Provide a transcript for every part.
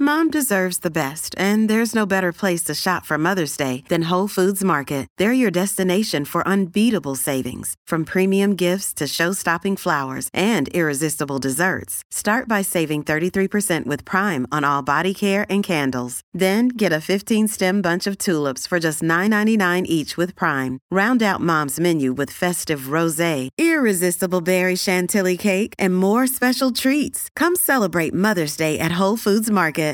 Mom deserves the best, and there's no better place to shop for Mother's Day than Whole Foods Market. They're your destination for unbeatable savings, from premium gifts to show-stopping flowers and irresistible desserts. Start by saving 33% with Prime on all body care and candles. Then get a 15-stem bunch of tulips for just $9.99 each with Prime. Round out Mom's menu with festive rosé, irresistible berry chantilly cake, and more special treats. Come celebrate Mother's Day at Whole Foods Market.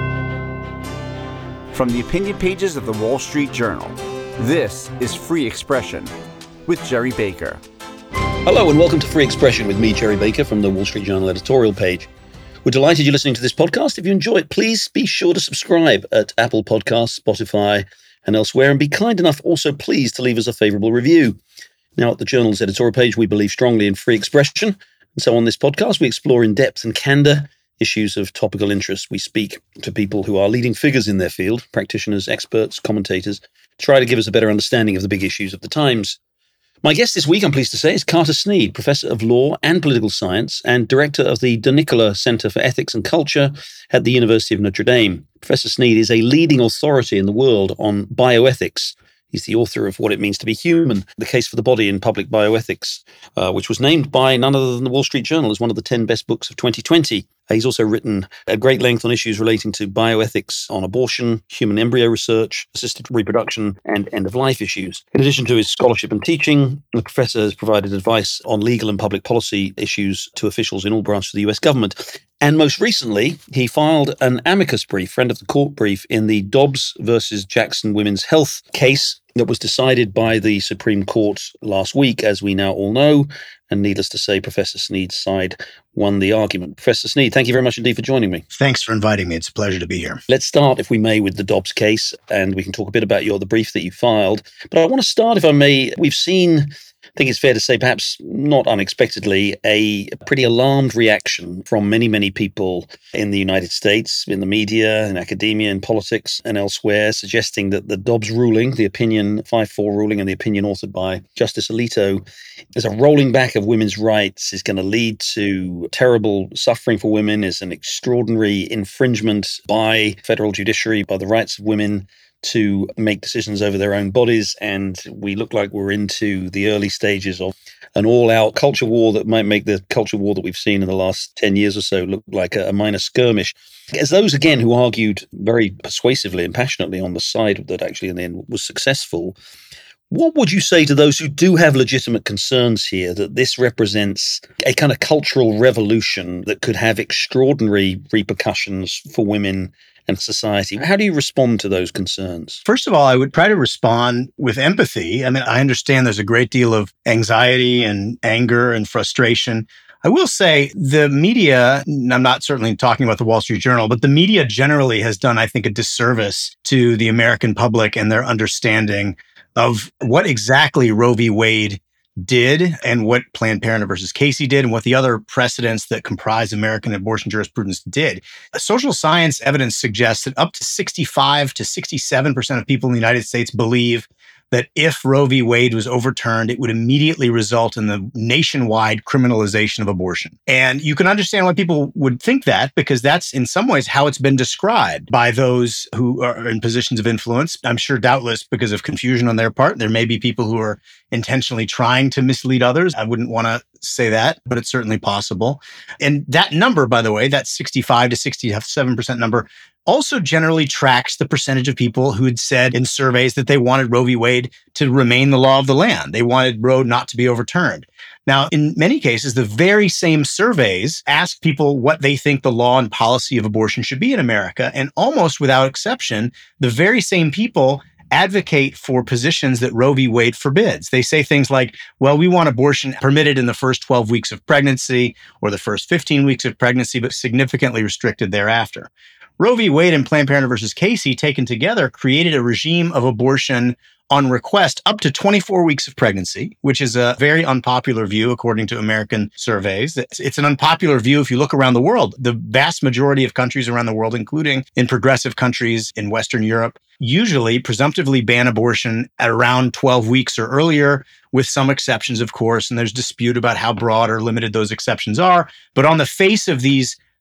From the opinion pages of the Wall Street Journal, this is Free Expression with Gerry Baker. Hello and welcome to Free Expression with me, Gerry Baker, from the Wall Street Journal editorial page. We're delighted you're listening to this podcast. If you enjoy it, please be sure to subscribe at Apple Podcasts, Spotify, and elsewhere, and be kind enough also, please, to leave us a favourable review. Now, at the Journal's editorial page, we believe strongly in free expression, and so on this podcast, we explore in depth and candour issues of topical interest. We speak to people who are leading figures in their field, practitioners, experts, commentators, try to give us a better understanding of the big issues of the times. My guest this week, I'm pleased to say, is Carter Snead, Professor of Law and Political Science and Director of the De Nicola Center for Ethics and Culture at the University of Notre Dame. Professor Snead is a leading authority in the world on bioethics. He's the author of What It Means to Be Human, The Case for the Body in Public Bioethics, which was named by none other than the Wall Street Journal as one of the 10 best books of 2020. He's also written at great length on issues relating to bioethics on abortion, human embryo research, assisted reproduction, and end-of-life issues. In addition to his scholarship and teaching, the professor has provided advice on legal and public policy issues to officials in all branches of the US government. And most recently, he filed an amicus brief, friend of the court brief, in the Dobbs versus Jackson Women's Health case that was decided by the Supreme Court last week, as we now all know. And needless to say, Professor Snead's side won the argument. Professor Snead, thank you very much indeed for joining me. Thanks for inviting me. It's a pleasure to be here. Let's start, if we may, with the Dobbs case, and we can talk a bit about the brief that you filed. But I want to start, if I may, we've seen, I think it's fair to say, perhaps not unexpectedly, a pretty alarmed reaction from many, many people in the United States, in the media, in academia, in politics, and elsewhere, suggesting that the Dobbs ruling, the opinion 5-4 ruling, and the opinion authored by Justice Alito, is a rolling back of women's rights, is going to lead to terrible suffering for women, is an extraordinary infringement by federal judiciary, by the rights of women to make decisions over their own bodies, and we look like we're into the early stages of an all-out culture war that might make the culture war that we've seen in the last 10 years or so look like a minor skirmish. As those, again, who argued very persuasively and passionately on the side that actually in the end was successful, what would you say to those who do have legitimate concerns here that this represents a kind of cultural revolution that could have extraordinary repercussions for women and society? How do you respond to those concerns? First of all, I would try to respond with empathy. I mean, I understand there's a great deal of anxiety and anger and frustration. I will say the media, and I'm not certainly talking about the Wall Street Journal, but the media generally has done, I think, a disservice to the American public and their understanding of what exactly Roe v. Wade did and what Planned Parenthood versus Casey did and what the other precedents that comprise American abortion jurisprudence did. Social science evidence suggests that up to 65 to 67% of people in the United States believe that if Roe v. Wade was overturned, it would immediately result in the nationwide criminalization of abortion. And you can understand why people would think that, because that's in some ways how it's been described by those who are in positions of influence. I'm sure doubtless because of confusion on their part. There may be people who are intentionally trying to mislead others. I wouldn't want to say that, but it's certainly possible. And that number, by the way, that 65 to 67% number, also generally tracks the percentage of people who had said in surveys that they wanted Roe v. Wade to remain the law of the land. They wanted Roe not to be overturned. Now, in many cases, the very same surveys ask people what they think the law and policy of abortion should be in America. And almost without exception, the very same people advocate for positions that Roe v. Wade forbids. They say things like, well, we want abortion permitted in the first 12 weeks of pregnancy or the first 15 weeks of pregnancy, but significantly restricted thereafter. Roe v. Wade and Planned Parenthood versus Casey taken together created a regime of abortion on request up to 24 weeks of pregnancy, which is a very unpopular view according to American surveys. It's an unpopular view if you look around the world. The vast majority of countries around the world, including in progressive countries in Western Europe, usually presumptively ban abortion at around 12 weeks or earlier, with some exceptions, of course, and there's dispute about how broad or limited those exceptions are. But on the face of these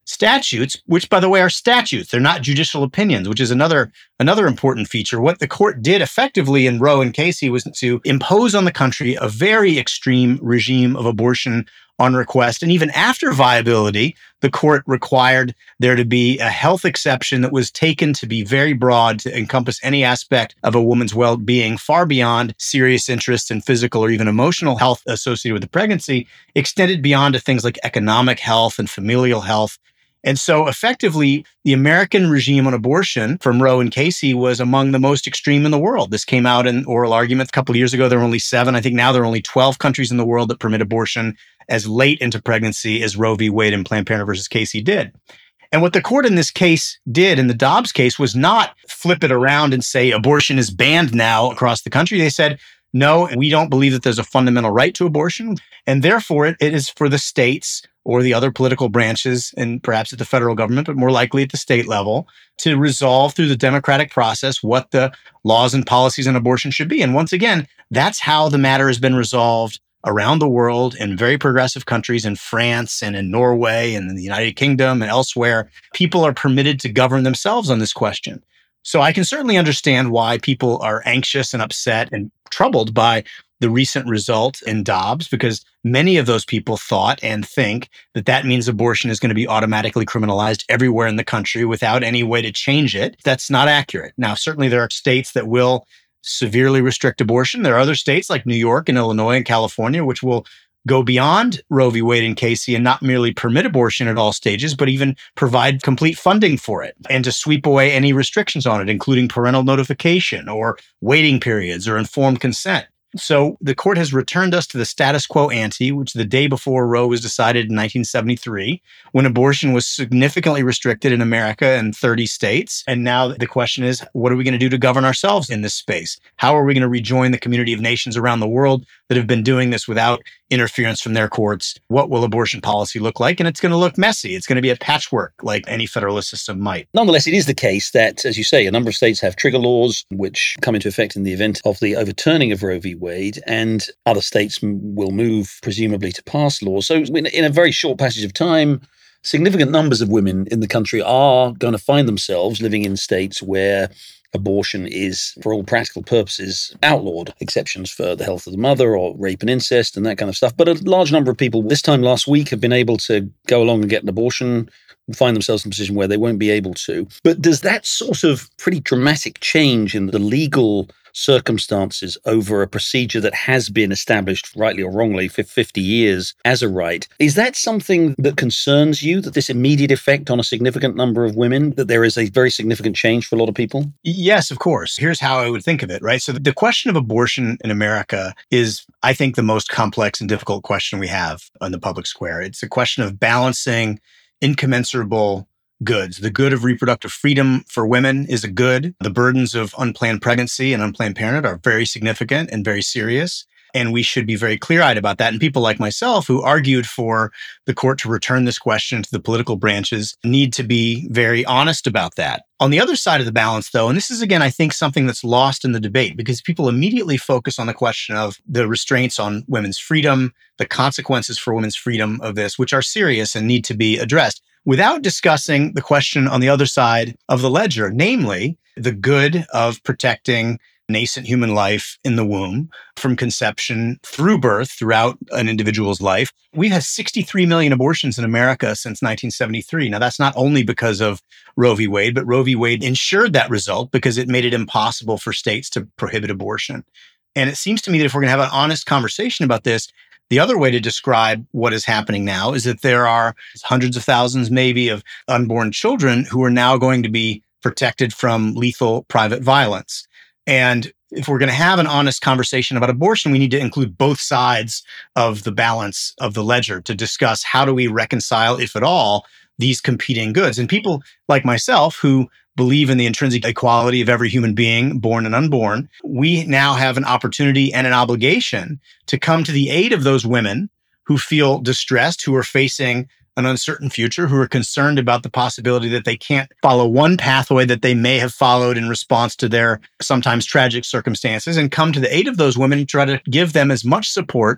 statutes, which, by the way, are statutes. They're not judicial opinions, which is another important feature. What the court did effectively in Roe and Casey was to impose on the country a very extreme regime of abortion on request. And even after viability, the court required there to be a health exception that was taken to be very broad to encompass any aspect of a woman's well-being, far beyond serious interests in physical or even emotional health associated with the pregnancy, extended beyond to things like economic health and familial health. And so effectively, the American regime on abortion from Roe and Casey was among the most extreme in the world. This came out in oral arguments a couple of years ago. There were only 7. I think now there are only 12 countries in the world that permit abortion as late into pregnancy as Roe v. Wade and Planned Parenthood versus Casey did. And what the court in this case did, in the Dobbs case, was not flip it around and say abortion is banned now across the country. They said, no, we don't believe that there's a fundamental right to abortion. And therefore, it is for the states or the other political branches, and perhaps at the federal government, but more likely at the state level, to resolve through the democratic process what the laws and policies on abortion should be. And once again, that's how the matter has been resolved around the world in very progressive countries, in France and in Norway and in the United Kingdom and elsewhere. People are permitted to govern themselves on this question. So I can certainly understand why people are anxious and upset and troubled by the recent result in Dobbs, because many of those people thought and think that that means abortion is going to be automatically criminalized everywhere in the country without any way to change it. That's not accurate. Now, certainly there are states that will severely restrict abortion. There are other states like New York and Illinois and California, which will go beyond Roe v. Wade and Casey and not merely permit abortion at all stages, but even provide complete funding for it and to sweep away any restrictions on it, including parental notification or waiting periods or informed consent. So the court has returned us to the status quo ante, which the day before Roe was decided in 1973, when abortion was significantly restricted in America in 30 states. And now the question is, what are we going to do to govern ourselves in this space? How are we going to rejoin the community of nations around the world that have been doing this without interference from their courts? What will abortion policy look like? And it's going to look messy. It's going to be a patchwork like any federalist system might. Nonetheless, it is the case that, as you say, a number of states have trigger laws which come into effect in the event of the overturning of Roe v. Wade, and other states will move, presumably, to pass laws. So in a very short passage of time, significant numbers of women in the country are going to find themselves living in states where abortion is, for all practical purposes, outlawed. Exceptions for the health of the mother or rape and incest and that kind of stuff. But a large number of people this time last week have been able to go along and get an abortion and find themselves in a position where they won't be able to. But does that sort of pretty dramatic change in the legal circumstances over a procedure that has been established, rightly or wrongly, for 50 years as a right, is that something that concerns you, that this immediate effect on a significant number of women, that there is a very significant change for a lot of people? Yes, of course. Here's how I would think of it, right? So the question of abortion in America is, I think, the most complex and difficult question we have on the public square. It's a question of balancing incommensurable goods. The good of reproductive freedom for women is a good. The burdens of unplanned pregnancy and unplanned parenthood are very significant and very serious. And we should be very clear-eyed about that. And people like myself who argued for the court to return this question to the political branches need to be very honest about that. On the other side of the balance, though, and this is, again, I think something that's lost in the debate because people immediately focus on the question of the restraints on women's freedom, the consequences for women's freedom of this, which are serious and need to be addressed, without discussing the question on the other side of the ledger, namely the good of protecting nascent human life in the womb from conception through birth throughout an individual's life. We've had 63 million abortions in America since 1973. Now, that's not only because of Roe v. Wade, but Roe v. Wade ensured that result because it made it impossible for states to prohibit abortion. And it seems to me that if we're going to have an honest conversation about this, the other way to describe what is happening now is that there are hundreds of thousands, maybe, of unborn children who are now going to be protected from lethal private violence. And if we're going to have an honest conversation about abortion, we need to include both sides of the balance of the ledger to discuss how do we reconcile, if at all, these competing goods. And people like myself who believe in the intrinsic equality of every human being, born and unborn, we now have an opportunity and an obligation to come to the aid of those women who feel distressed, who are facing an uncertain future, who are concerned about the possibility that they can't follow one pathway that they may have followed in response to their sometimes tragic circumstances, and come to the aid of those women and try to give them as much support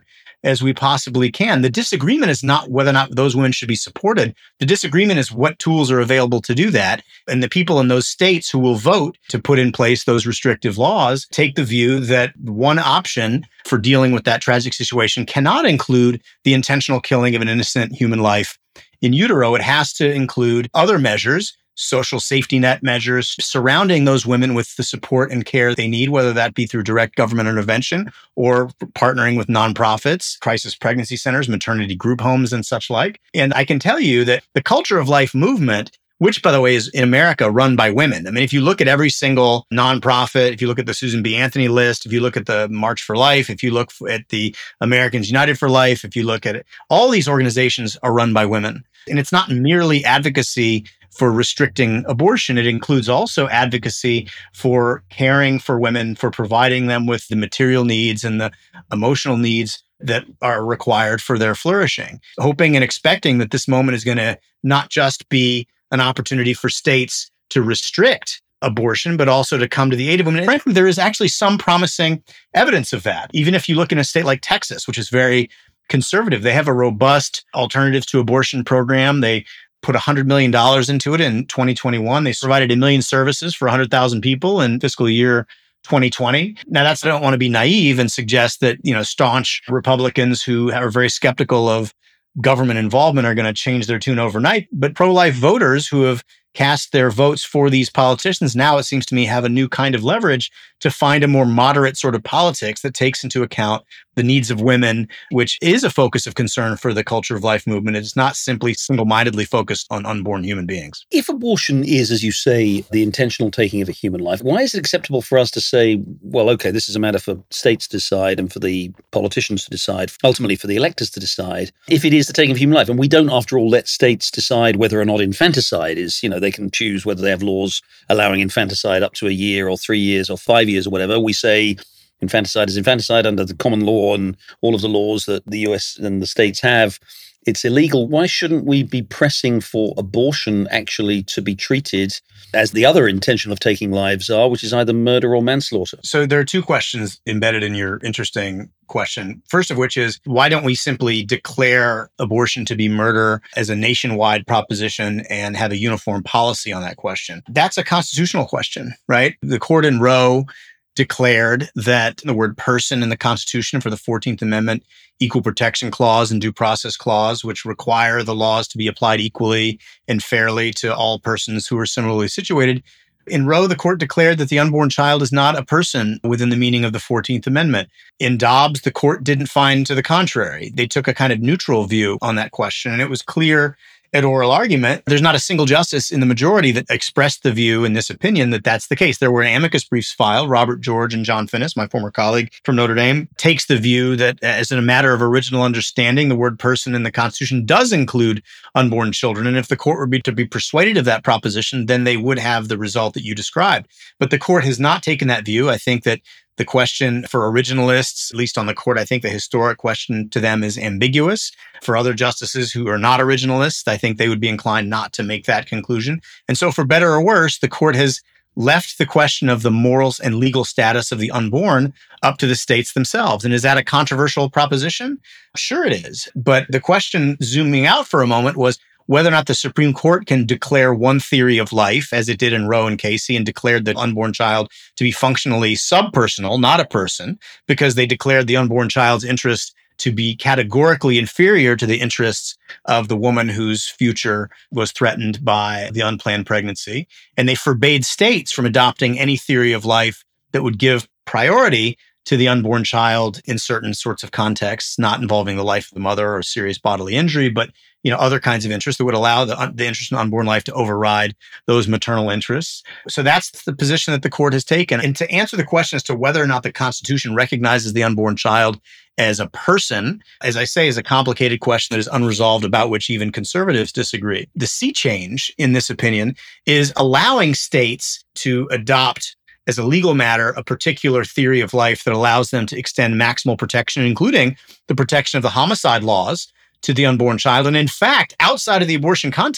as we possibly can. The disagreement is not whether or not those women should be supported. The disagreement is what tools are available to do that. And the people in those states who will vote to put in place those restrictive laws take the view that one option for dealing with that tragic situation cannot include the intentional killing of an innocent human life in utero. It has to include other measures, social safety net measures surrounding those women with the support and care they need, whether that be through direct government intervention or partnering with nonprofits, crisis pregnancy centers, maternity group homes, and such like. And I can tell you that the Culture of Life movement, which, by the way, is in America run by women. I mean, if you look at every single nonprofit, if you look at the Susan B. Anthony list, if you look at the March for Life, if you look at the Americans United for Life, if you look at it, all these organizations are run by women. And it's not merely advocacy for restricting abortion. It includes also advocacy for caring for women, for providing them with the material needs and the emotional needs that are required for their flourishing, hoping and expecting that this moment is going to not just be an opportunity for states to restrict abortion, but also to come to the aid of women. And frankly, there is actually some promising evidence of that. Even if you look in a state like Texas, which is very conservative, they have a robust alternatives to abortion program. They put $100 million into it in 2021. They provided 1 million services for 100,000 people in fiscal year 2020. Now, I don't want to be naive and suggest that, staunch Republicans who are very skeptical of government involvement are going to change their tune overnight. But pro-life voters who have cast their votes for these politicians now, it seems to me, have a new kind of leverage to find a more moderate sort of politics that takes into account the needs of women, which is a focus of concern for the Culture of Life movement. It's not simply single-mindedly focused on unborn human beings. If abortion is, as you say, the intentional taking of a human life, why is it acceptable for us to say, well, okay, this is a matter for states to decide and for the politicians to decide, ultimately for the electors to decide, if it is the taking of human life? And we don't, after all, let states decide whether or not infanticide is, they can choose whether they have laws allowing infanticide up to a year or 3 years or 5 years or whatever. We say infanticide is infanticide under the common law and all of the laws that the US and the states have. It's illegal. Why shouldn't we be pressing for abortion actually to be treated as the other intention of taking lives are, which is either murder or manslaughter? So there are two questions embedded in your interesting question. First of which is, why don't we simply declare abortion to be murder as a nationwide proposition and have a uniform policy on that question? That's a constitutional question, right? The court in Roe declared that the word person in the Constitution for the 14th Amendment, Equal Protection Clause and Due Process Clause, which require the laws to be applied equally and fairly to all persons who are similarly situated. In Roe, the court declared that the unborn child is not a person within the meaning of the 14th Amendment. In Dobbs, the court didn't find to the contrary. They took a kind of neutral view on that question, and it was clear at oral argument, there's not a single justice in the majority that expressed the view in this opinion that that's the case. There were amicus briefs filed. Robert George and John Finnis, my former colleague from Notre Dame, takes the view that as a matter of original understanding, the word person in the Constitution does include unborn children. And if the court were to be persuaded of that proposition, then they would have the result that you described. But the court has not taken that view. I think that the question for originalists, at least on the court, I think the historic question to them is ambiguous. For other justices who are not originalists, I think they would be inclined not to make that conclusion. And so for better or worse, the court has left the question of the morals and legal status of the unborn up to the states themselves. And is that a controversial proposition? Sure it is. But the question, zooming out for a moment, was whether or not the Supreme Court can declare one theory of life, as it did in Roe and Casey, and declared the unborn child to be functionally subpersonal, not a person, because they declared the unborn child's interest to be categorically inferior to the interests of the woman whose future was threatened by the unplanned pregnancy. And they forbade states from adopting any theory of life that would give priority to the unborn child in certain sorts of contexts, not involving the life of the mother or serious bodily injury, but other kinds of interests that would allow the interest in unborn life to override those maternal interests. So that's the position that the court has taken. And to answer the question as to whether or not the Constitution recognizes the unborn child as a person, as I say, is a complicated question that is unresolved, about which even conservatives disagree. The sea change in this opinion is allowing states to adopt as a legal matter a particular theory of life that allows them to extend maximal protection, including the protection of the homicide laws, to the unborn child. And in fact, outside of the abortion context,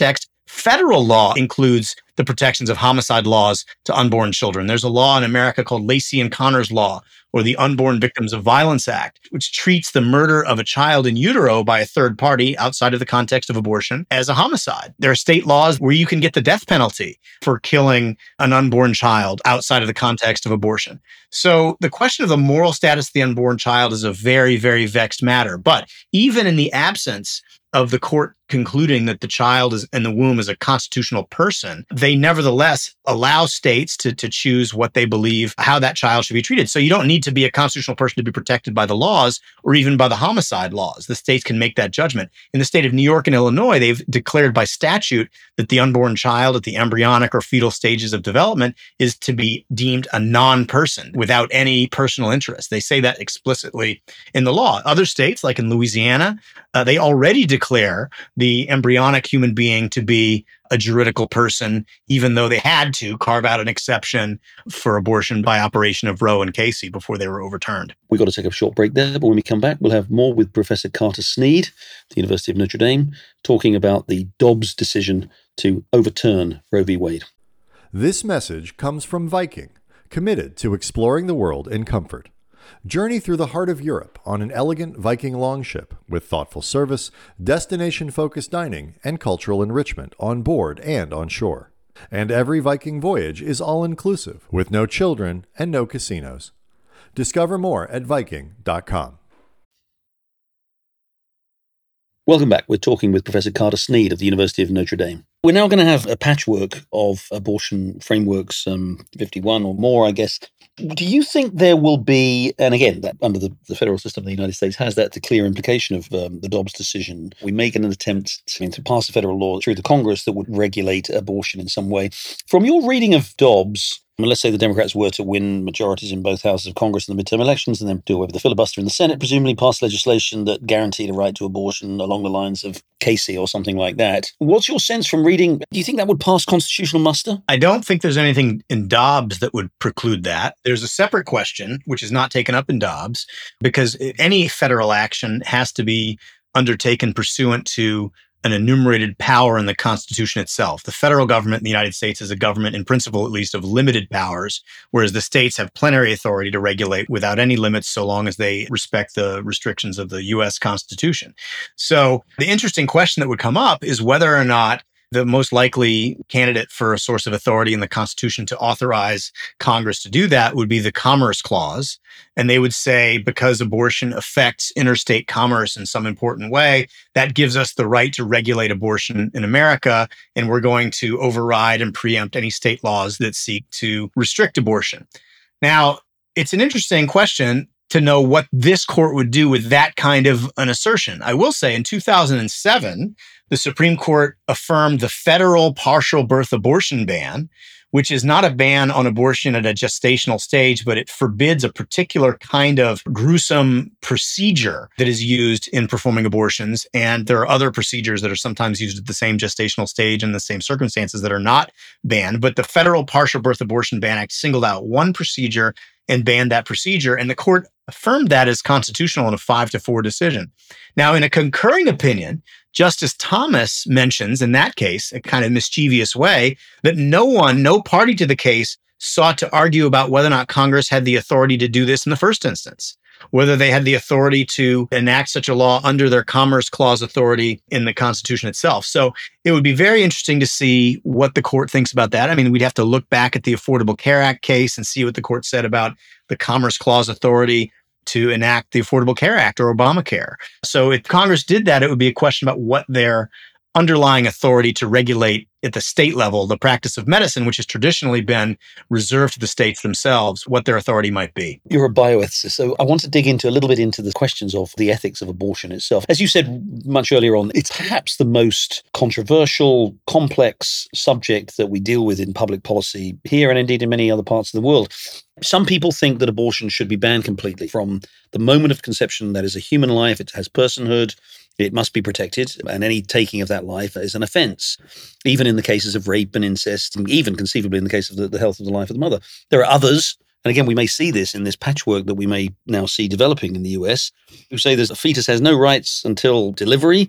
Federal law includes the protections of homicide laws to unborn children. There's a law in America called Lacey and Connors Law, or the Unborn Victims of Violence Act, which treats the murder of a child in utero by a third party outside of the context of abortion as a homicide. There are state laws where you can get the death penalty for killing an unborn child outside of the context of abortion. So the question of the moral status of the unborn child is a very, very vexed matter. But even in the absence of the court concluding that the child is in the womb is a constitutional person, they nevertheless allow states to choose what they believe, how that child should be treated. So you don't need to be a constitutional person to be protected by the laws or even by the homicide laws. The states can make that judgment. In the state of New York and Illinois, they've declared by statute that the unborn child at the embryonic or fetal stages of development is to be deemed a non-person without any personal interest. They say that explicitly in the law. Other states, like in Louisiana, they already declare the embryonic human being to be a juridical person, even though they had to carve out an exception for abortion by operation of Roe and Casey before they were overturned. We've got to take a short break there, but when we come back, we'll have more with Professor Carter Snead, the University of Notre Dame, talking about the Dobbs decision to overturn Roe v. Wade. This message comes from Viking, committed to exploring the world in comfort. Journey through the heart of Europe on an elegant Viking longship with thoughtful service, destination-focused dining, and cultural enrichment on board and on shore. And every Viking voyage is all-inclusive with no children and no casinos. Discover more at Viking.com. Welcome back. We're talking with Professor Carter Snead of the University of Notre Dame. We're now going to have a patchwork of abortion frameworks, 51 or more, I guess. Do you think there will be, and again, that under the federal system of the United States has that the clear implication of the Dobbs decision, we make an attempt to pass a federal law through the Congress that would regulate abortion in some way. From your reading of Dobbs, let's say the Democrats were to win majorities in both houses of Congress in the midterm elections and then do away with the filibuster in the Senate, presumably pass legislation that guaranteed a right to abortion along the lines of Casey or something like that. What's your sense from reading? Do you think that would pass constitutional muster? I don't think there's anything in Dobbs that would preclude that. There's a separate question, which is not taken up in Dobbs, because any federal action has to be undertaken pursuant to an enumerated power in the Constitution itself. The federal government in the United States is a government, in principle at least, of limited powers, whereas the states have plenary authority to regulate without any limits so long as they respect the restrictions of the U.S. Constitution. So the interesting question that would come up is whether or not the most likely candidate for a source of authority in the Constitution to authorize Congress to do that would be the Commerce Clause. And they would say, because abortion affects interstate commerce in some important way, that gives us the right to regulate abortion in America, and we're going to override and preempt any state laws that seek to restrict abortion. Now, it's an interesting question to know what this court would do with that kind of an assertion. I will say in 2007, the Supreme Court affirmed the federal partial birth abortion ban, which is not a ban on abortion at a gestational stage, but it forbids a particular kind of gruesome procedure that is used in performing abortions. And there are other procedures that are sometimes used at the same gestational stage in the same circumstances that are not banned. But the Federal Partial Birth Abortion Ban Act singled out one procedure and banned that procedure. And the court affirmed that as constitutional in a 5-4 decision. Now, in a concurring opinion, Justice Thomas mentions in that case, a kind of mischievous way, that no party to the case sought to argue about whether or not Congress had the authority to do this in the first instance, whether they had the authority to enact such a law under their Commerce Clause authority in the Constitution itself. So it would be very interesting to see what the court thinks about that. I mean, we'd have to look back at the Affordable Care Act case and see what the court said about the Commerce Clause authority to enact the Affordable Care Act or Obamacare. So if Congress did that, it would be a question about what their underlying authority to regulate at the state level, the practice of medicine, which has traditionally been reserved to the states themselves, what their authority might be. You're a bioethicist, so I want to dig into a little bit into the questions of the ethics of abortion itself. As you said much earlier on, it's perhaps the most controversial, complex subject that we deal with in public policy here and indeed in many other parts of the world. Some people think that abortion should be banned completely from the moment of conception. That is a human life. It has personhood. It must be protected, and any taking of that life is an offense, even in the cases of rape and incest, and even conceivably in the case of the health of the life of the mother. There are others, and again, we may see this in this patchwork that we may now see developing in the US, who say that a fetus has no rights until delivery,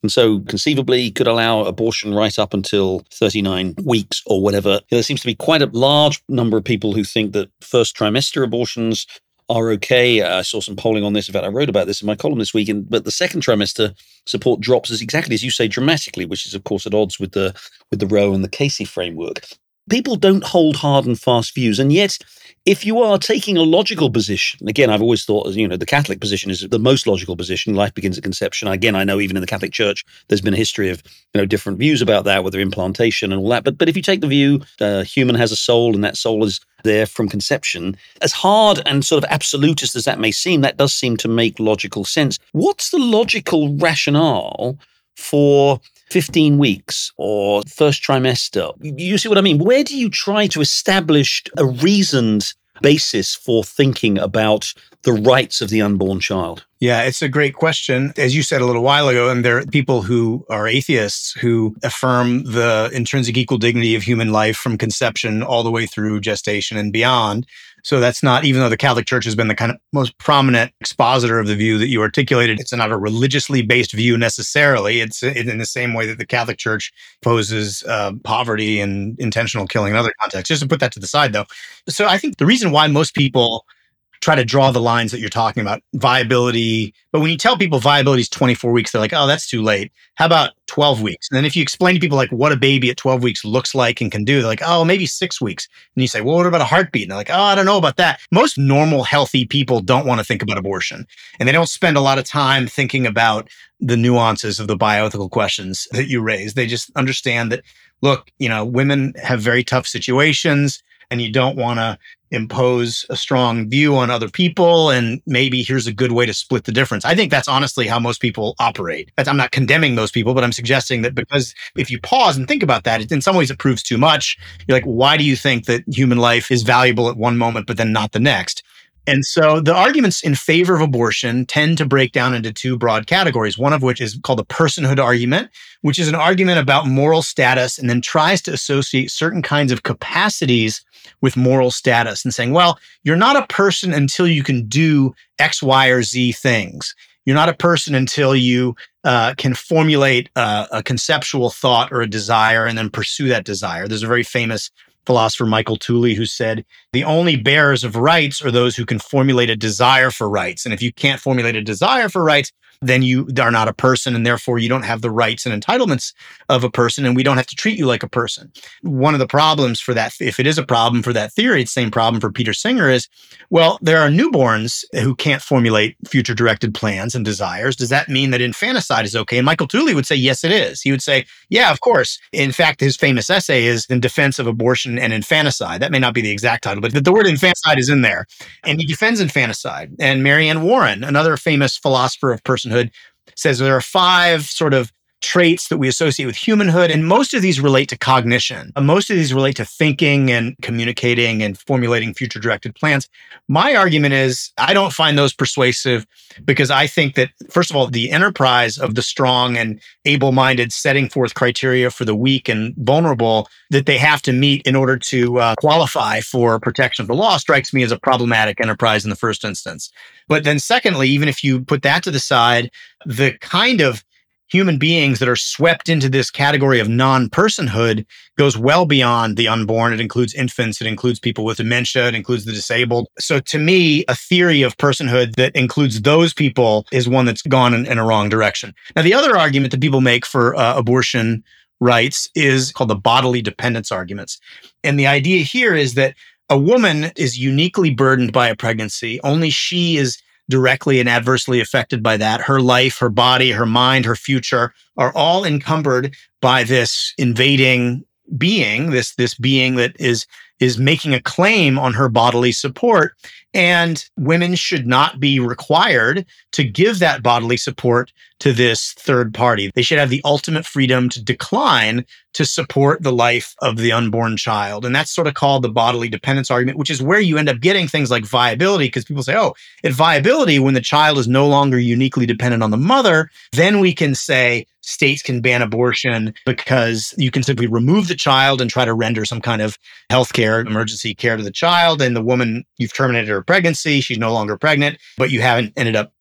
And so conceivably could allow abortion right up until 39 weeks or whatever. There seems to be quite a large number of people who think that first trimester abortions are okay. I saw some polling on this. In fact, I wrote about this in my column this week. But the second trimester support drops exactly as you say, dramatically, which is, of course, at odds with the Roe and the Casey framework. People don't hold hard and fast views. And yet, if you are taking a logical position, again, I've always thought, the Catholic position is the most logical position. Life begins at conception. Again, I know even in the Catholic Church, there's been a history of, different views about that, whether implantation and all that. But if you take the view, human has a soul and that soul is there from conception, as hard and sort of absolutist as that may seem, that does seem to make logical sense. What's the logical rationale for 15 weeks or first trimester? You see what I mean? Where do you try to establish a reasoned basis for thinking about the rights of the unborn child? Yeah, it's a great question. As you said a little while ago, and there are people who are atheists who affirm the intrinsic equal dignity of human life from conception all the way through gestation and beyond. So that's not, even though the Catholic Church has been the kind of most prominent expositor of the view that you articulated, it's not a religiously based view necessarily. It's in the same way that the Catholic Church opposes poverty and intentional killing in other contexts. Just to put that to the side, though. So I think the reason why most people try to draw the lines that you're talking about, viability. But when you tell people viability is 24 weeks, they're like, oh, that's too late. How about 12 weeks? And then if you explain to people like what a baby at 12 weeks looks like and can do, they're like, oh, maybe 6 weeks. And you say, well, what about a heartbeat? And they're like, oh, I don't know about that. Most normal, healthy people don't want to think about abortion. And they don't spend a lot of time thinking about the nuances of the bioethical questions that you raise. They just understand that, look, women have very tough situations and you don't want to impose a strong view on other people. And maybe here's a good way to split the difference. I think that's honestly how most people operate. I'm not condemning those people, but I'm suggesting that because if you pause and think about that, in some ways it proves too much. You're like, why do you think that human life is valuable at one moment, but then not the next? And so the arguments in favor of abortion tend to break down into two broad categories, one of which is called the personhood argument, which is an argument about moral status and then tries to associate certain kinds of capacities with moral status and saying, well, you're not a person until you can do X, Y, or Z things. You're not a person until you can formulate a conceptual thought or a desire and then pursue that desire. There's a very famous philosopher, Michael Tooley, who said, the only bearers of rights are those who can formulate a desire for rights. And if you can't formulate a desire for rights, then you are not a person, and therefore you don't have the rights and entitlements of a person, and we don't have to treat you like a person. One of the problems for that, if it is a problem for that theory, it's the same problem for Peter Singer is, well, there are newborns who can't formulate future-directed plans and desires. Does that mean that infanticide is okay? And Michael Tooley would say, yes, it is. He would say, yeah, of course. In fact, his famous essay is In Defense of Abortion and Infanticide. That may not be the exact title, but the word infanticide is in there. And he defends infanticide. And Marianne Warren, another famous philosopher of personhood, says there are 5 sort of traits that we associate with humanhood, and most of these relate to cognition. Most of these relate to thinking and communicating and formulating future-directed plans. My argument is I don't find those persuasive because I think that, first of all, the enterprise of the strong and able-minded setting forth criteria for the weak and vulnerable that they have to meet in order to qualify for protection of the law strikes me as a problematic enterprise in the first instance. But then secondly, even if you put that to the side, the kind of human beings that are swept into this category of non-personhood goes well beyond the unborn. It includes infants. It includes people with dementia. It includes the disabled. So to me, a theory of personhood that includes those people is one that's gone in a wrong direction. Now, the other argument that people make for abortion rights is called the bodily dependence arguments. And the idea here is that a woman is uniquely burdened by a pregnancy. Only she is directly and adversely affected by that. Her life, her body, her mind, her future are all encumbered by this invading being, this being that is making a claim on her bodily support. And women should not be required to give that bodily support to this third party. They should have the ultimate freedom to decline to support the life of the unborn child. And that's sort of called the bodily dependence argument, which is where you end up getting things like viability, because people say, oh, at viability, when the child is no longer uniquely dependent on the mother, then we can say states can ban abortion because you can simply remove the child and try to render some kind of healthcare, emergency care to the child. And the woman, you've terminated her pregnancy. She's no longer pregnant, but you haven't ended up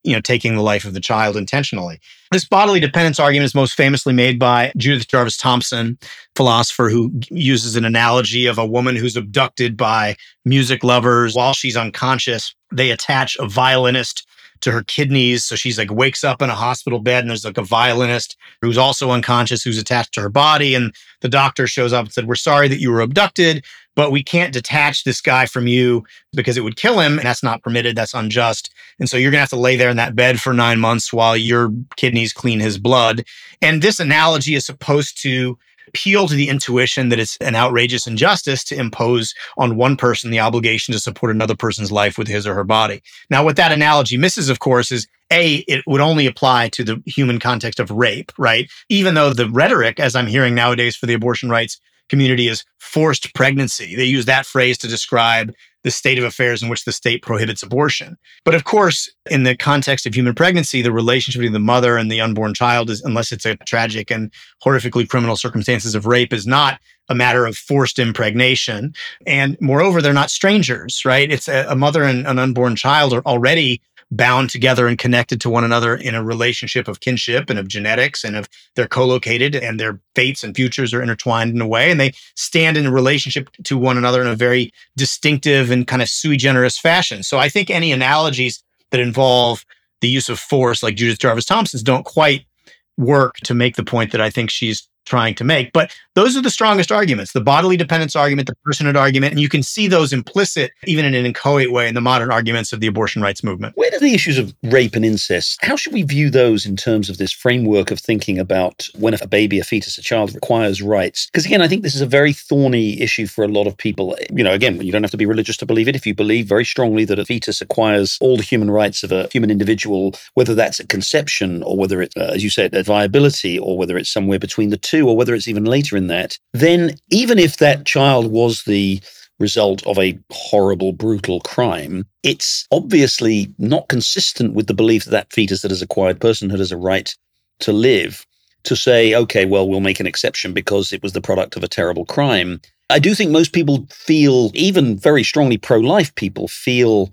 taking the life of the child intentionally. This bodily dependence argument is most famously made by Judith Jarvis Thompson, philosopher, who uses an analogy of a woman who's abducted by music lovers while she's unconscious. They attach a violinist to her kidneys. So she's wakes up in a hospital bed and there's a violinist who's also unconscious who's attached to her body. And the doctor shows up and said, "We're sorry that you were abducted, but we can't detach this guy from you because it would kill him. And that's not permitted. That's unjust. And so you're going to have to lay there in that bed for 9 months while your kidneys clean his blood." And this analogy is supposed to appeal to the intuition that it's an outrageous injustice to impose on one person the obligation to support another person's life with his or her body. Now, what that analogy misses, of course, is it would only apply to the human context of rape, right? Even though the rhetoric, as I'm hearing nowadays for the abortion rights community, is forced pregnancy. They use that phrase to describe the state of affairs in which the state prohibits abortion. But of course, in the context of human pregnancy, the relationship between the mother and the unborn child is, unless it's a tragic and horrifically criminal circumstances of rape, is not a matter of forced impregnation. And moreover, they're not strangers, right? It's a mother and an unborn child are already bound together and connected to one another in a relationship of kinship and of genetics, and of they're co-located and their fates and futures are intertwined in a way, and they stand in a relationship to one another in a very distinctive and kind of sui generis fashion. So I think any analogies that involve the use of force, like Judith Jarvis Thompson's, don't quite work to make the point that I think she's trying to make. But those are the strongest arguments: the bodily dependence argument, the personhood argument, and you can see those implicit, even in an inchoate way, in the modern arguments of the abortion rights movement. Where do the issues of rape and incest, how should we view those in terms of this framework of thinking about when a baby, a fetus, a child requires rights? Because again, I think this is a very thorny issue for a lot of people. Again, you don't have to be religious to believe it. If you believe very strongly that a fetus acquires all the human rights of a human individual, whether that's at conception or whether it's, as you said, at viability, or whether it's somewhere between the two, or whether it's even later in that, then even if that child was the result of a horrible, brutal crime, it's obviously not consistent with the belief that that fetus that has acquired personhood has a right to live, to say, okay, well, we'll make an exception because it was the product of a terrible crime. I do think most people feel, even very strongly pro-life people feel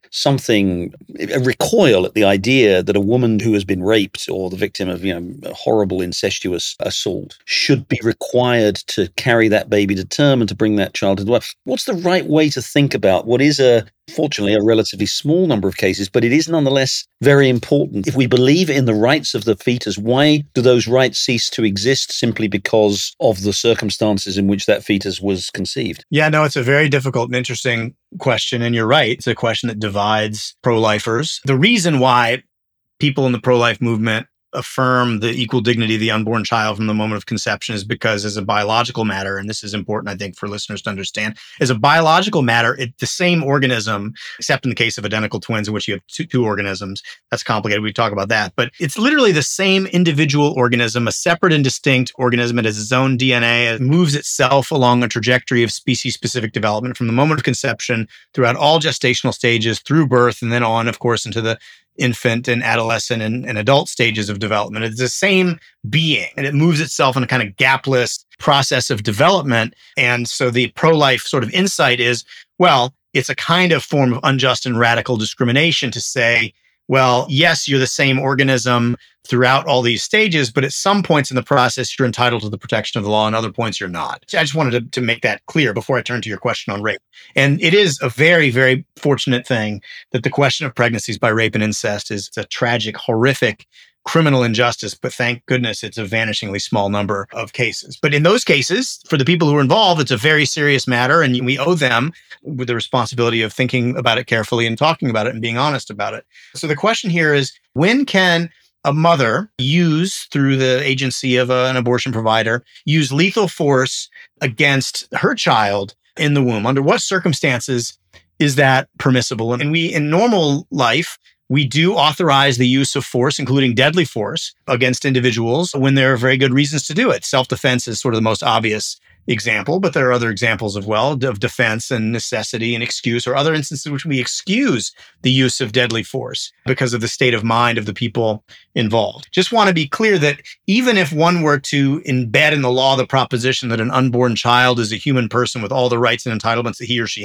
a recoil at the idea that a woman who has been raped or the victim of a horrible incestuous assault should be required to carry that baby to term and to bring that child to the world. What's the right way to think about what is fortunately a relatively small number of cases, but it is nonetheless very important? If we believe in the rights of the fetus, why do those rights cease to exist simply because of the circumstances in which that fetus was conceived? Yeah, no, it's a very difficult and interesting question. And you're right. It's a question that divides pro-lifers. The reason why people in the pro-life movement affirm the equal dignity of the unborn child from the moment of conception is because, as a biological matter, and this is important, I think, for listeners to understand, as a biological matter, the same organism, except in the case of identical twins in which you have two organisms, that's complicated. We talk about that. But it's literally the same individual organism, a separate and distinct organism. It has its own DNA. It moves itself along a trajectory of species-specific development from the moment of conception throughout all gestational stages, through birth, and then on, of course, into the infant and adolescent and adult stages of development. It's the same being, and it moves itself in a kind of gapless process of development. And so the pro-life sort of insight is, well, it's a kind of form of unjust and radical discrimination to say, well, yes, you're the same organism throughout all these stages, but at some points in the process, you're entitled to the protection of the law, and other points you're not. I just wanted to make that clear before I turn to your question on rape. And it is a very, very fortunate thing that the question of pregnancies by rape and incest is a tragic, horrific criminal injustice, but thank goodness it's a vanishingly small number of cases. But in those cases, for the people who are involved, it's a very serious matter, and we owe them with the responsibility of thinking about it carefully and talking about it and being honest about it. So the question here is, when can a mother use, through the agency of an abortion provider, use lethal force against her child in the womb? Under what circumstances is that permissible? And we, in normal life, we do authorize the use of force, including deadly force, against individuals when there are very good reasons to do it. Self-defense is sort of the most obvious example, but there are other examples as well of defense and necessity and excuse, or other instances in which we excuse the use of deadly force because of the state of mind of the people involved. Just want to be clear that even if one were to embed in the law the proposition that an unborn child is a human person with all the rights and entitlements that he or she has,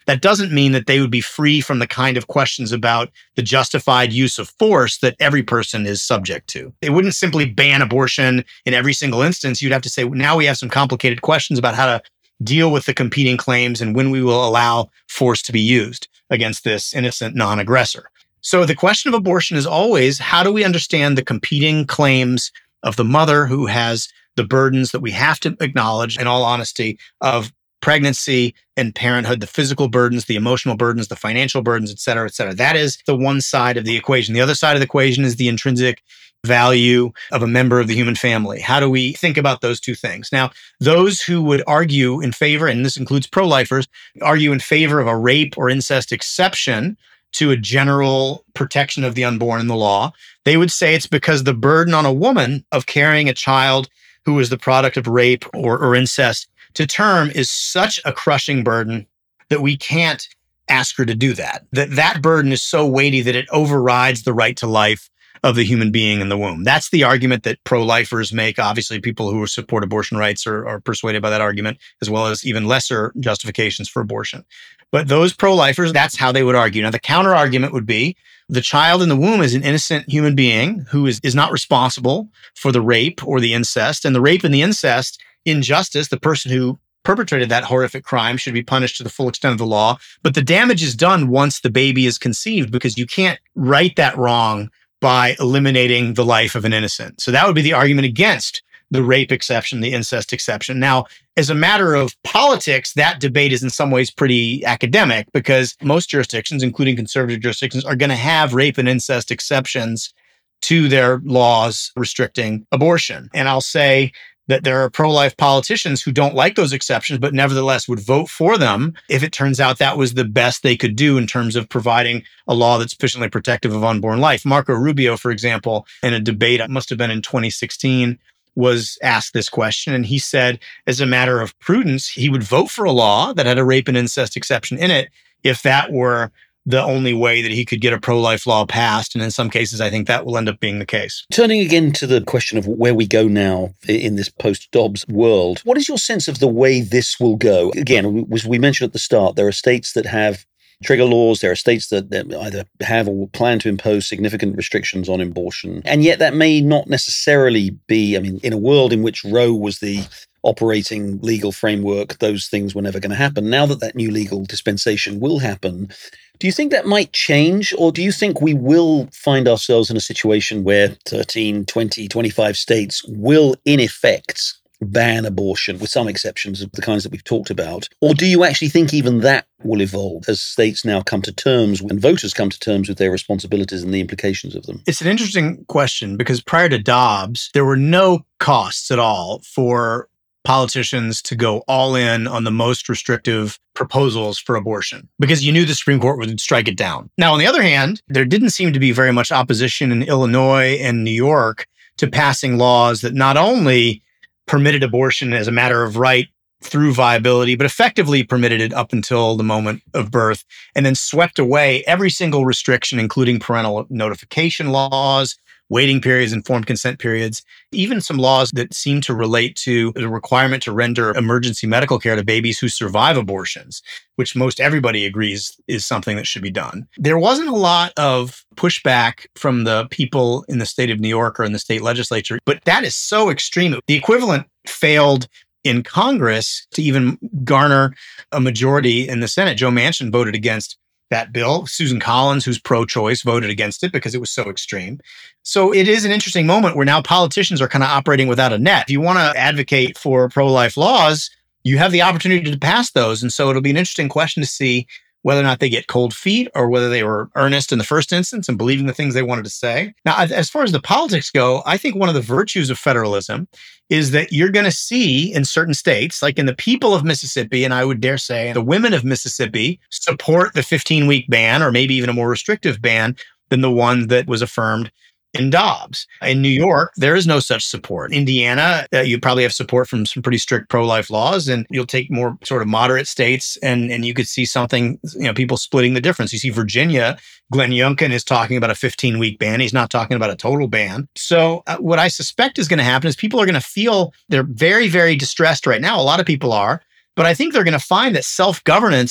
That doesn't mean that they would be free from the kind of questions about the justified use of force that every person is subject to. It wouldn't simply ban abortion in every single instance. You'd have to say, now we have some complicated questions about how to deal with the competing claims and when we will allow force to be used against this innocent non-aggressor. So the question of abortion is always, how do we understand the competing claims of the mother who has the burdens that we have to acknowledge, in all honesty, of pregnancy and parenthood, the physical burdens, the emotional burdens, the financial burdens, et cetera, et cetera. That is the one side of the equation. The other side of the equation is the intrinsic value of a member of the human family. How do we think about those two things? Now, those who would argue in favor, and this includes pro-lifers, argue in favor of a rape or incest exception to a general protection of the unborn in the law, they would say it's because the burden on a woman of carrying a child who is the product of rape or incest to term is such a crushing burden that we can't ask her to do that. That burden is so weighty that it overrides the right to life of the human being in the womb. That's the argument that pro-lifers make. Obviously, people who support abortion rights are persuaded by that argument, as well as even lesser justifications for abortion. But those pro-lifers, that's how they would argue. Now, the counter argument would be the child in the womb is an innocent human being who is not responsible for the rape or the incest. And the rape and the incest, in justice, the person who perpetrated that horrific crime should be punished to the full extent of the law. But the damage is done once the baby is conceived, because you can't right that wrong by eliminating the life of an innocent. So that would be the argument against the rape exception, the incest exception. Now, as a matter of politics, that debate is in some ways pretty academic, because most jurisdictions, including conservative jurisdictions, are going to have rape and incest exceptions to their laws restricting abortion. And I'll say that there are pro-life politicians who don't like those exceptions, but nevertheless would vote for them if it turns out that was the best they could do in terms of providing a law that's sufficiently protective of unborn life. Marco Rubio, for example, in a debate, it must have been in 2016, was asked this question. And he said, as a matter of prudence, he would vote for a law that had a rape and incest exception in it if that were the only way that he could get a pro-life law passed. And in some cases, I think that will end up being the case. Turning again to the question of where we go now in this post-Dobbs world, what is your sense of the way this will go? Again, as we mentioned at the start, there are states that have trigger laws. There are states that either have or plan to impose significant restrictions on abortion. And yet that may not necessarily be, in a world in which Roe was the operating legal framework, those things were never going to happen. Now that new legal dispensation will happen, do you think that might change, or do you think we will find ourselves in a situation where 13, 20, 25 states will, in effect, ban abortion, with some exceptions of the kinds that we've talked about? Or do you actually think even that will evolve as states now come to terms and voters come to terms with their responsibilities and the implications of them? It's an interesting question, because prior to Dobbs, there were no costs at all for politicians to go all in on the most restrictive proposals for abortion, because you knew the Supreme Court would strike it down. Now, on the other hand, there didn't seem to be very much opposition in Illinois and New York to passing laws that not only permitted abortion as a matter of right through viability, but effectively permitted it up until the moment of birth, and then swept away every single restriction, including parental notification laws, waiting periods, informed consent periods, even some laws that seem to relate to the requirement to render emergency medical care to babies who survive abortions, which most everybody agrees is something that should be done. There wasn't a lot of pushback from the people in the state of New York or in the state legislature, but that is so extreme. The equivalent failed in Congress to even garner a majority in the Senate. Joe Manchin voted against that bill. Susan Collins, who's pro-choice, voted against it because it was so extreme. So it is an interesting moment where now politicians are kind of operating without a net. If you want to advocate for pro-life laws, you have the opportunity to pass those. And so it'll be an interesting question to see whether or not they get cold feet or whether they were earnest in the first instance and believing the things they wanted to say. Now, as far as the politics go, I think one of the virtues of federalism is that you're going to see in certain states, like in the people of Mississippi, and I would dare say the women of Mississippi, support the 15-week ban or maybe even a more restrictive ban than the one that was affirmed in Dobbs. In New York, there is no such support. Indiana, you probably have support from some pretty strict pro-life laws, and you'll take more sort of moderate states, and you could see something, people splitting the difference. You see Virginia, Glenn Youngkin is talking about a 15-week ban. He's not talking about a total ban. So what I suspect is going to happen is people are going to feel they're very, very distressed right now. A lot of people are, but I think they're going to find that self-governance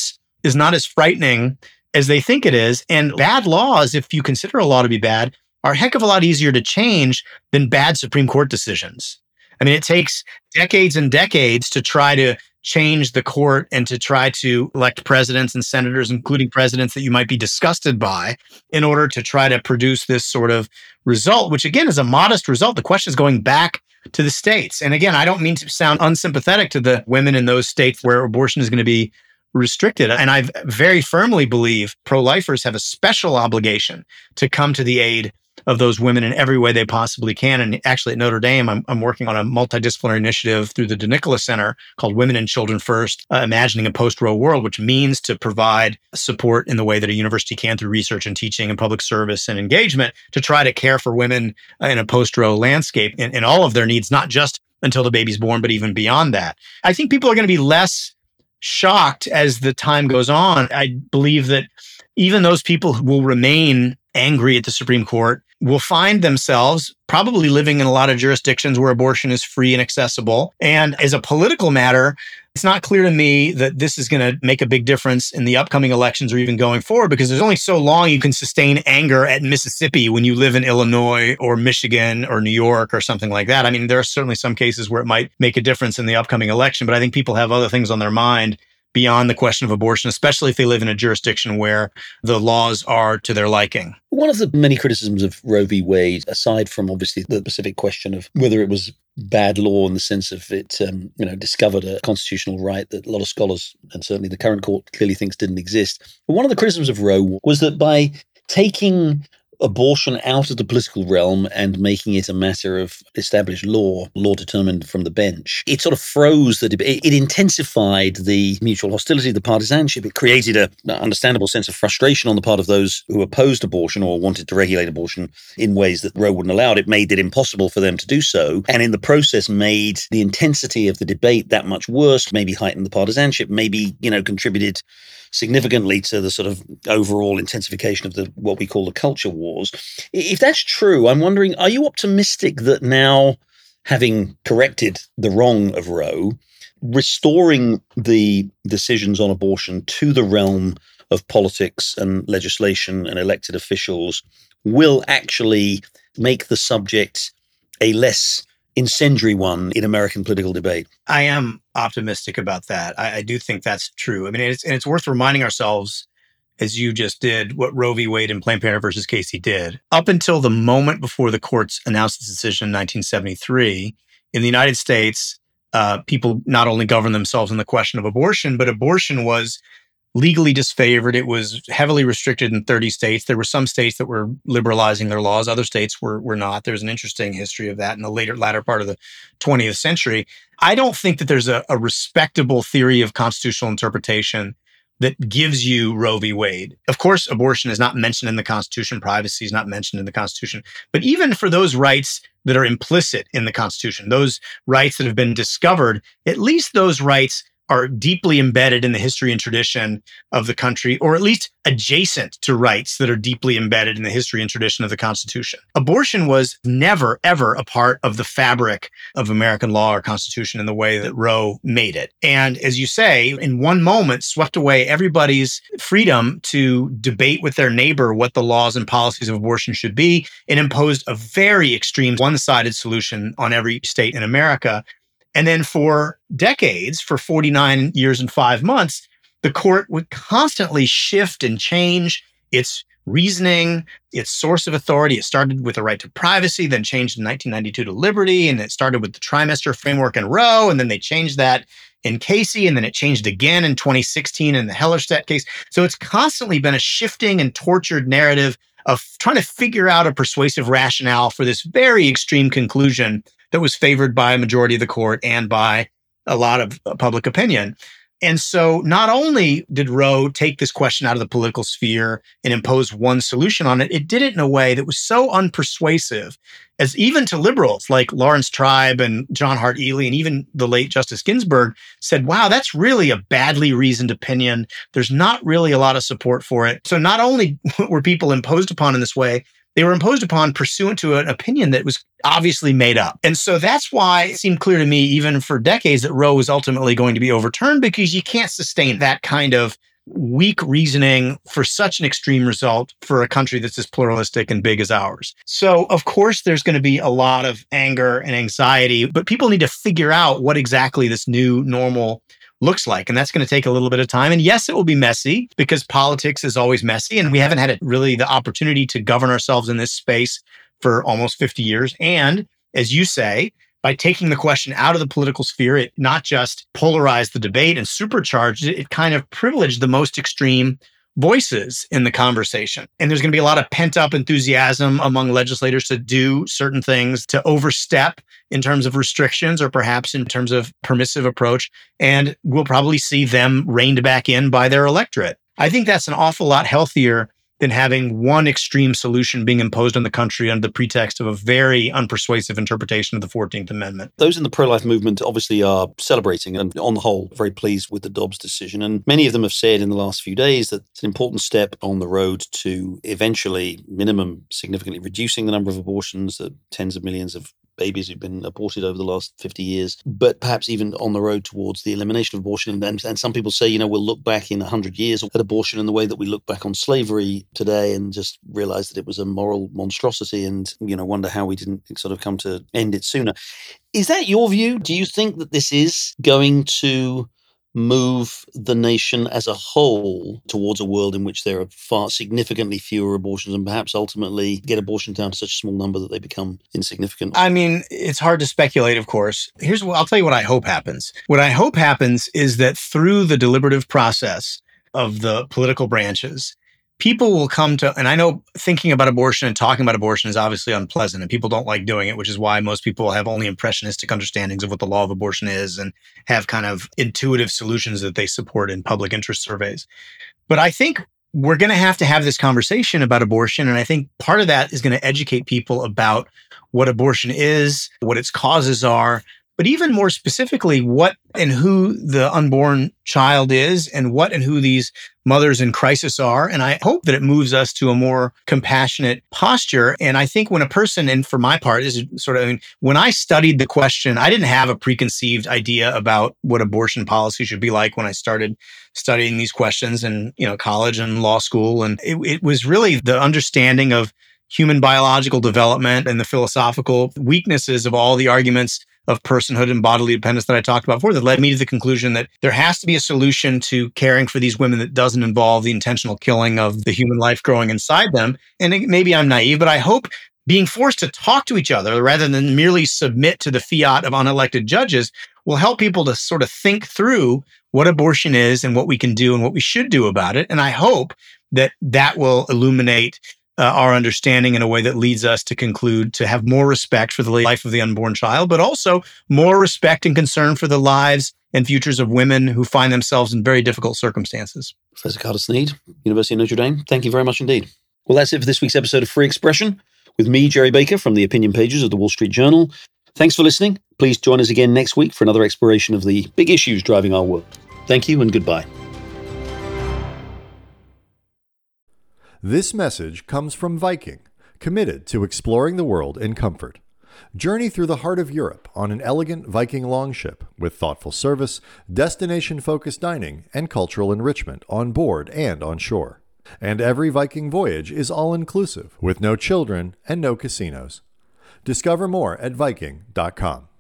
is not as frightening as they think it is. And bad laws, if you consider a law to be bad, are a heck of a lot easier to change than bad Supreme Court decisions. I mean, it takes decades and decades to try to change the court and to try to elect presidents and senators, including presidents that you might be disgusted by, in order to try to produce this sort of result, which again is a modest result. The question is going back to the states. And again, I don't mean to sound unsympathetic to the women in those states where abortion is going to be restricted. And I very firmly believe pro-lifers have a special obligation to come to the aid of those women in every way they possibly can. And actually at Notre Dame, I'm working on a multidisciplinary initiative through the DeNicola Center called Women and Children First, Imagining a Post-Roe World, which means to provide support in the way that a university can through research and teaching and public service and engagement to try to care for women in a post-Roe landscape in all of their needs, not just until the baby's born, but even beyond that. I think people are going to be less shocked as the time goes on. I believe that even those people who will remain angry at the Supreme Court will find themselves probably living in a lot of jurisdictions where abortion is free and accessible. And as a political matter, it's not clear to me that this is going to make a big difference in the upcoming elections or even going forward, because there's only so long you can sustain anger at Mississippi when you live in Illinois or Michigan or New York or something like that. I mean, there are certainly some cases where it might make a difference in the upcoming election, but I think people have other things on their mind beyond the question of abortion, especially if they live in a jurisdiction where the laws are to their liking. One of the many criticisms of Roe v. Wade, aside from obviously the specific question of whether it was bad law in the sense of it, discovered a constitutional right that a lot of scholars, and certainly the current court, clearly thinks didn't exist. But one of the criticisms of Roe was that by taking abortion out of the political realm and making it a matter of established law determined from the bench, it sort of froze the debate. It intensified the mutual hostility, the partisanship. It created an understandable sense of frustration on the part of those who opposed abortion or wanted to regulate abortion in ways that Roe wouldn't allow it. It made it impossible for them to do so, and in the process made the intensity of the debate that much worse, maybe heightened the partisanship, maybe, contributed significantly to the sort of overall intensification of what we call the culture wars. If that's true, I'm wondering, are you optimistic that now, having corrected the wrong of Roe, restoring the decisions on abortion to the realm of politics and legislation and elected officials will actually make the subject a less incendiary one in American political debate? I am optimistic about that. I do think that's true. I mean, it's worth reminding ourselves, as you just did, what Roe v. Wade and Planned Parenthood versus Casey did. Up until the moment before the courts announced its decision in 1973, in the United States, people not only governed themselves on the question of abortion, but abortion was legally disfavored. It was heavily restricted in 30 states. There were some states that were liberalizing their laws. Other states were not. There's an interesting history of that in the latter part of the 20th century. I don't think that there's a respectable theory of constitutional interpretation that gives you Roe v. Wade. Of course, abortion is not mentioned in the Constitution. Privacy is not mentioned in the Constitution. But even for those rights that are implicit in the Constitution, those rights that have been discovered, at least those rights are deeply embedded in the history and tradition of the country, or at least adjacent to rights that are deeply embedded in the history and tradition of the Constitution. Abortion was never, ever a part of the fabric of American law or Constitution in the way that Roe made it. And as you say, in one moment, swept away everybody's freedom to debate with their neighbor what the laws and policies of abortion should be, and imposed a very extreme one-sided solution on every state in America. And then for decades, for 49 years and 5 months, the court would constantly shift and change its reasoning, its source of authority. It started with the right to privacy, then changed in 1992 to liberty, and it started with the trimester framework in Roe, and then they changed that in Casey, and then it changed again in 2016 in the Hellerstedt case. So it's constantly been a shifting and tortured narrative of trying to figure out a persuasive rationale for this very extreme conclusion that was favored by a majority of the court and by a lot of public opinion. And so not only did Roe take this question out of the political sphere and impose one solution on it, it did it in a way that was so unpersuasive as even to liberals like Lawrence Tribe and John Hart Ely and even the late Justice Ginsburg said, wow, that's really a badly reasoned opinion. There's not really a lot of support for it. So not only were people imposed upon in this way, they were imposed upon pursuant to an opinion that was obviously made up. And so that's why it seemed clear to me, even for decades, that Roe was ultimately going to be overturned, because you can't sustain that kind of weak reasoning for such an extreme result for a country that's as pluralistic and big as ours. So, of course, there's going to be a lot of anger and anxiety, but people need to figure out what exactly this new normal looks like. And that's going to take a little bit of time. And yes, it will be messy because politics is always messy. And we haven't had really the opportunity to govern ourselves in this space for almost 50 years. And as you say, by taking the question out of the political sphere, it not just polarized the debate and supercharged it, it kind of privileged the most extreme voices in the conversation. And there's going to be a lot of pent-up enthusiasm among legislators to do certain things, to overstep in terms of restrictions or perhaps in terms of permissive approach. And we'll probably see them reined back in by their electorate. I think that's an awful lot healthier than having one extreme solution being imposed on the country under the pretext of a very unpersuasive interpretation of the 14th Amendment. Those in the pro-life movement obviously are celebrating and on the whole very pleased with the Dobbs decision. And many of them have said in the last few days that it's an important step on the road to eventually minimum significantly reducing the number of abortions, the tens of millions of babies who've been aborted over the last 50 years, but perhaps even on the road towards the elimination of abortion. And some people say, we'll look back in 100 years at abortion in the way that we look back on slavery today and just realize that it was a moral monstrosity and, wonder how we didn't sort of come to end it sooner. Is that your view? Do you think that this is going to move the nation as a whole towards a world in which there are far significantly fewer abortions and perhaps ultimately get abortions down to such a small number that they become insignificant? I mean, it's hard to speculate, of course. I'll tell you what I hope happens. What I hope happens is that through the deliberative process of the political branches, people will come to, and I know thinking about abortion and talking about abortion is obviously unpleasant and people don't like doing it, which is why most people have only impressionistic understandings of what the law of abortion is and have kind of intuitive solutions that they support in public interest surveys. But I think we're going to have this conversation about abortion. And I think part of that is going to educate people about what abortion is, what its causes are, but even more specifically, what and who the unborn child is and what and who these mothers in crisis are. And I hope that it moves us to a more compassionate posture. And I think when a person, and for my part, is sort of, when I studied the question, I didn't have a preconceived idea about what abortion policy should be like when I started studying these questions in, college and law school. And it was really the understanding of human biological development and the philosophical weaknesses of all the arguments of personhood and bodily dependence that I talked about before that led me to the conclusion that there has to be a solution to caring for these women that doesn't involve the intentional killing of the human life growing inside them. And maybe I'm naive, but I hope being forced to talk to each other rather than merely submit to the fiat of unelected judges will help people to sort of think through what abortion is and what we can do and what we should do about it. And I hope that that will illuminate our understanding in a way that leads us to conclude to have more respect for the life of the unborn child, but also more respect and concern for the lives and futures of women who find themselves in very difficult circumstances. Professor Carter Snead, University of Notre Dame, thank you very much indeed. Well, that's it for this week's episode of Free Expression with me, Jerry Baker, from the opinion pages of the Wall Street Journal. Thanks for listening. Please join us again next week for another exploration of the big issues driving our world. Thank you and goodbye. This message comes from Viking, committed to exploring the world in comfort. Journey through the heart of Europe on an elegant Viking longship with thoughtful service, destination-focused dining, and cultural enrichment on board and on shore. And every Viking voyage is all-inclusive with no children and no casinos. Discover more at Viking.com.